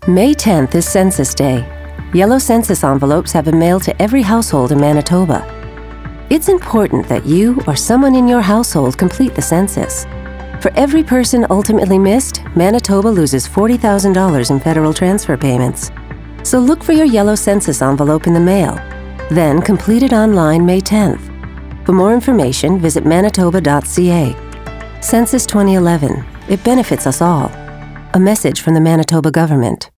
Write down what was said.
May 10th is Census Day. Yellow census envelopes have been mailed to every household in Manitoba. It's important that you or someone in your household complete the census. For every person ultimately missed, Manitoba loses $40,000 in federal transfer payments. So look for your yellow census envelope in the mail. Then complete it online May 10th. For more information, visit manitoba.ca. Census 2011. It benefits us all. A message from the Manitoba government.